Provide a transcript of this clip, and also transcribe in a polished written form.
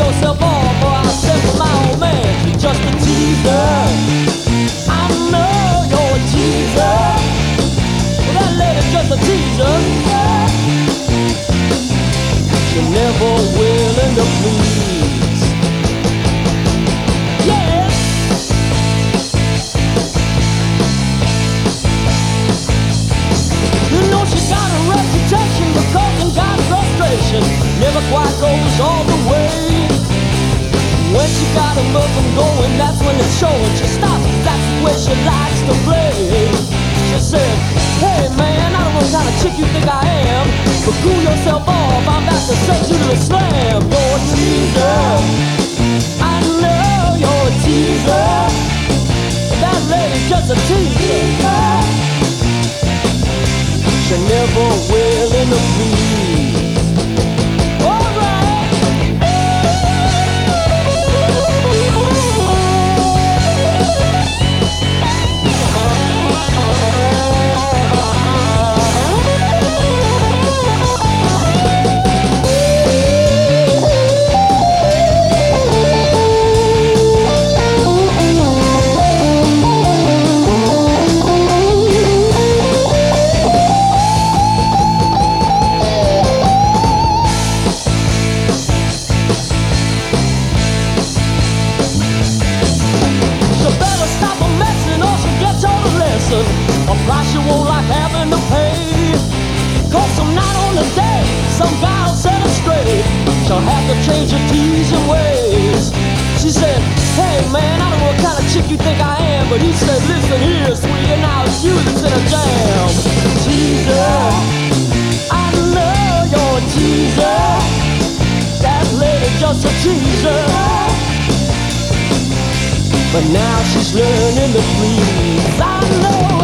yourself off, or I'll send for my old man. You're just a teaser. I know you're a teaser. Well, that lady's just a teaser. You're never willing to please. Yeah. You know she got a reputation for causing God frustration. Never quite goes all the way. When she got a muffin going, that's when it's showing. She stops, that's the way she likes to play. She said, hey man, I don't know what kind of chick you think I am, but cool yourself off, I'm about to send you to the slam. You're a teaser, I know you're a teaser. That lady's just a teaser. She's never willing to please. A price you won't like having to pay. Cause some night on the day, some guy'll set her straight. She'll have to change her teasing ways. She said, hey man, I don't know what kind of chick you think I am, but he said, listen here, sweetie, now it's you that's in a jam. Teaser, I know you're a teaser. That lady just a teaser. But now she's learning to please. I know